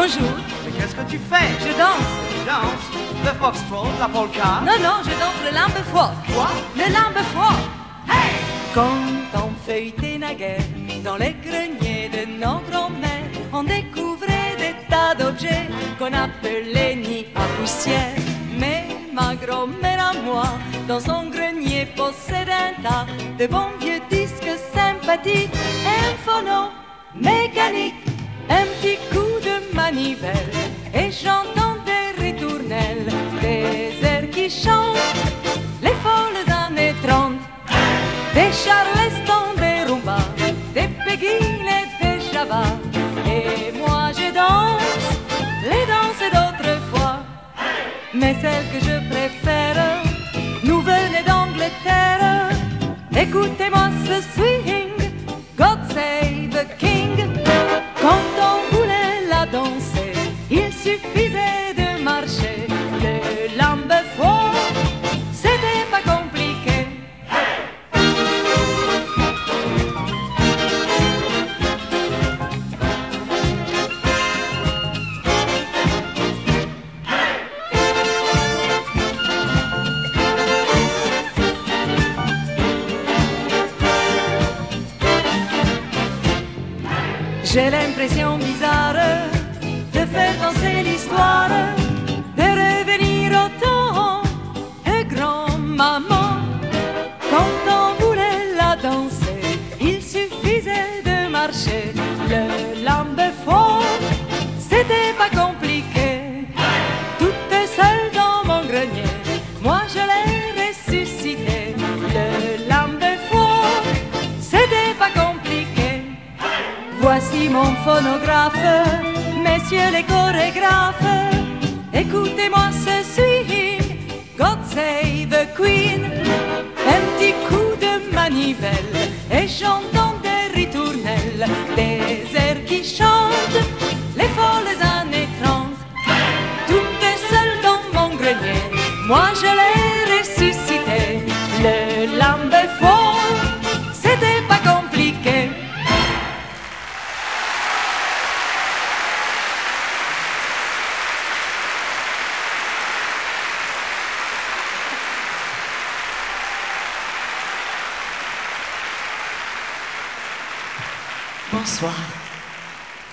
Bonjour. Mais qu'est-ce que tu fais? Je danse. Tu danses? Le foxtrot, la polka? Non, non, je danse le lambe froid. Quoi? Le lambe froid. Hey! Quand on feuilletait naguère dans les greniers de nos grands-mères, on découvrait des tas d'objets qu'on appelait nids à poussière. Mais ma grand-mère à moi, dans son grenier, possède un tas de bons vieux disques sympathiques, un phono mécanique, un petit coup de manivelle, et j'entends des ritournelles, des airs qui chantent, les folles années 30, des Charleston, des Rumba, des Peggy et des Java. Et moi je danse les danses d'autrefois, mais celle que je préfère nous venait d'Angleterre. Écoutez-moi ce swing, God Save the King. Quand on voulait la danser, il suffisait de marcher. Le lambe froid, c'était pas compliqué. J'ai l'impression bizarre de faire danser l'histoire, de revenir au temps de grand-maman. Quand on voulait la danser, il suffisait de marcher. Le lambe froid, c'était pas compliqué. Toute seule dans mon grenier, moi je l'ai ressuscité. Le lambe froid, c'était pas compliqué. Voici mon phonographe, messieurs les chorégraphes, écoutez-moi ce swing, God Save the Queen. Un petit coup de manivelle, et j'entends des ritournelles, des airs qui chantent, les folles années 30. Toute seule dans mon grenier, moi je l'ai ressuscité. Le lambe froid, c'était pas compliqué. Bonsoir.